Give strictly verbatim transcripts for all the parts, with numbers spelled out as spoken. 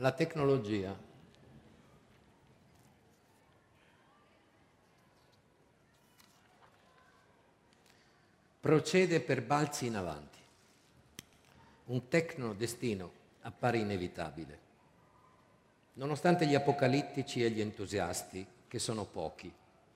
La tecnologia procede per balzi in avanti. Un tecnodestino appare inevitabile. Nonostante gli apocalittici e gli entusiasti, che sono pochi,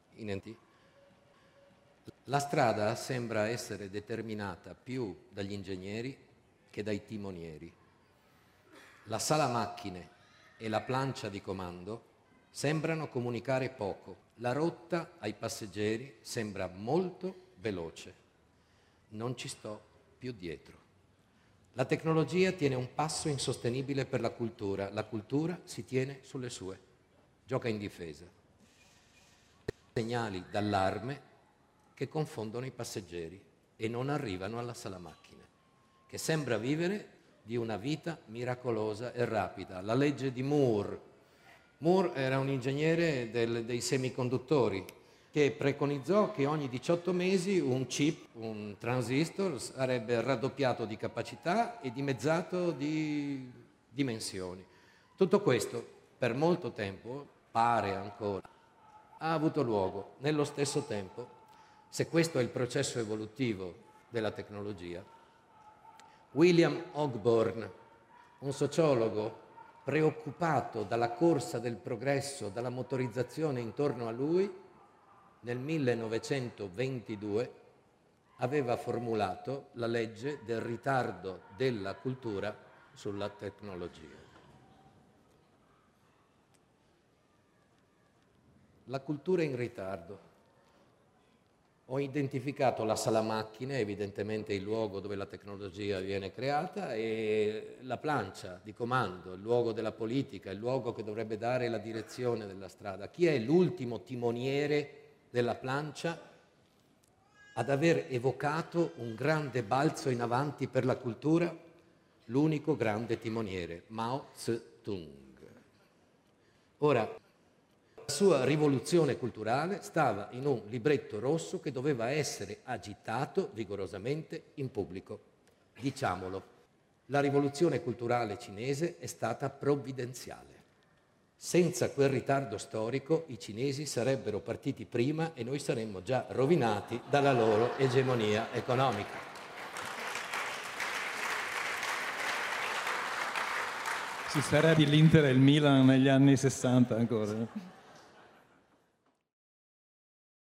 la strada sembra essere determinata più dagli ingegneri che dai timonieri. La sala macchine e la plancia di comando sembrano comunicare poco. La rotta ai passeggeri sembra molto veloce. Non ci sto più dietro. La tecnologia tiene un passo insostenibile per la cultura. La cultura si tiene sulle sue. Gioca in difesa. Segnali d'allarme che confondono i passeggeri e non arrivano alla sala macchine, che sembra vivere di una vita miracolosa e rapida. La legge di Moore. Moore era un ingegnere del, dei semiconduttori che preconizzò che ogni diciotto mesi un chip, un transistor, sarebbe raddoppiato di capacità e dimezzato di dimensioni. Tutto questo per molto tempo, pare ancora, ha avuto luogo. Nello stesso tempo, se questo è il processo evolutivo della tecnologia, William Ogburn, un sociologo preoccupato dalla corsa del progresso, dalla motorizzazione intorno a lui, nel millenovecentoventidue aveva formulato la legge del ritardo della cultura sulla tecnologia. La cultura in ritardo. Ho identificato la sala macchine, evidentemente il luogo dove la tecnologia viene creata, e la plancia di comando, il luogo della politica, il luogo che dovrebbe dare la direzione della strada. Chi è l'ultimo timoniere della plancia ad aver evocato un grande balzo in avanti per la cultura? L'unico grande timoniere, Mao Tse-tung. Ora, la sua rivoluzione culturale stava in un libretto rosso che doveva essere agitato vigorosamente in pubblico. Diciamolo, la rivoluzione culturale cinese è stata provvidenziale. Senza quel ritardo storico i cinesi sarebbero partiti prima e noi saremmo già rovinati dalla loro egemonia economica. Ci sarebbe l'Inter e il Milan negli anni sessanta ancora.